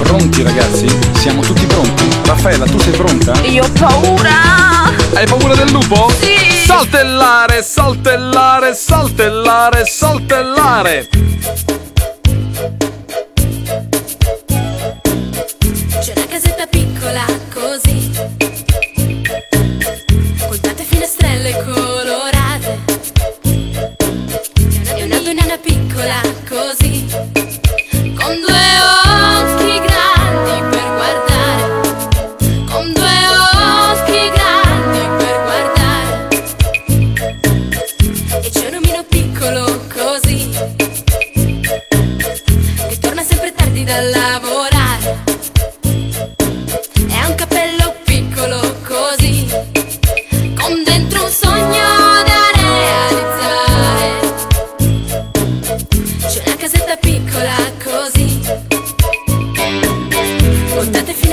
Pronti ragazzi? Siamo tutti pronti? Raffaella, tu sei pronta? Io ho paura. Hai paura del lupo? Sì. Saltellare, saltellare, saltellare, saltellare. C'è una casetta piccola così, con tante finestrelle colorate. È una donnina piccola così, con due occhi grandi per guardare, con due occhi grandi per guardare. E c'è un omino piccolo così, che torna sempre tardi da lavorare. E ha un cappello piccolo così, con dentro un sogno da realizzare. C'è una casetta piccola così, con tante